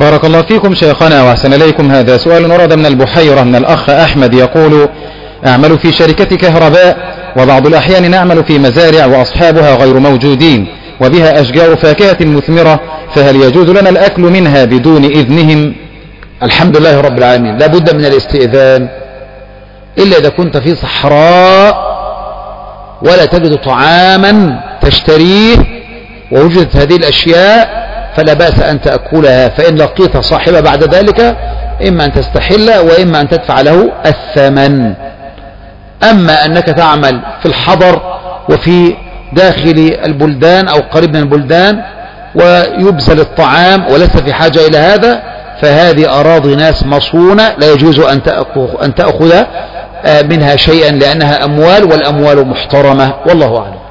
بارك الله فيكم شيخنا وأحسن إليكم. هذا سؤال ورد من البحيرة من الأخ أحمد يقول: أعمل في شركة كهرباء، وبعض الأحيان نعمل في مزارع وأصحابها غير موجودين وبها أشجار فاكهة مثمرة، فهل يجوز لنا الأكل منها بدون إذنهم؟ الحمد لله رب العالمين. لا بد من الاستئذان إلا إذا كنت في صحراء ولا تجد طعاما تشتريه ووجدت هذه الأشياء فلا بأس أن تأكلها، فإن لقيت صاحبها بعد ذلك إما أن تستحل وإما أن تدفع له الثمن. أما أنك تعمل في الحضر وفي داخل البلدان أو قريب من البلدان ويبذل الطعام ولست في حاجة إلى هذا، فهذه أراضي ناس مصونة لا يجوز أن تأخذ منها شيئا، لأنها أموال والأموال محترمة، والله أعلم.